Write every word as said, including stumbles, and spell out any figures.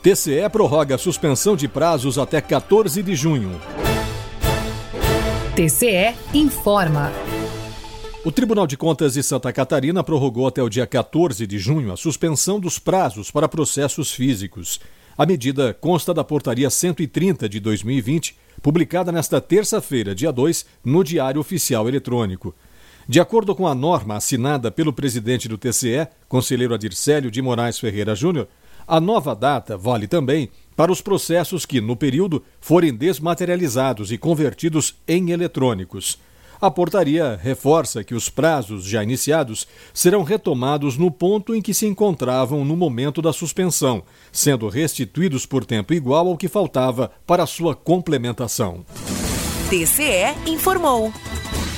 T C E prorroga a suspensão de prazos até quatorze de junho. T C E informa. O Tribunal de Contas de Santa Catarina prorrogou até o dia quatorze de junho a suspensão dos prazos para processos físicos. A medida consta da Portaria cento e trinta de dois mil e vinte, publicada nesta terça-feira, dia dois, no Diário Oficial Eletrônico. De acordo com a norma assinada pelo presidente do T C E, conselheiro Adircélio de Moraes Ferreira Júnior, a nova data vale também para os processos que, no período, forem desmaterializados e convertidos em eletrônicos. A portaria reforça que os prazos já iniciados serão retomados no ponto em que se encontravam no momento da suspensão, sendo restituídos por tempo igual ao que faltava para sua complementação. T C E informou.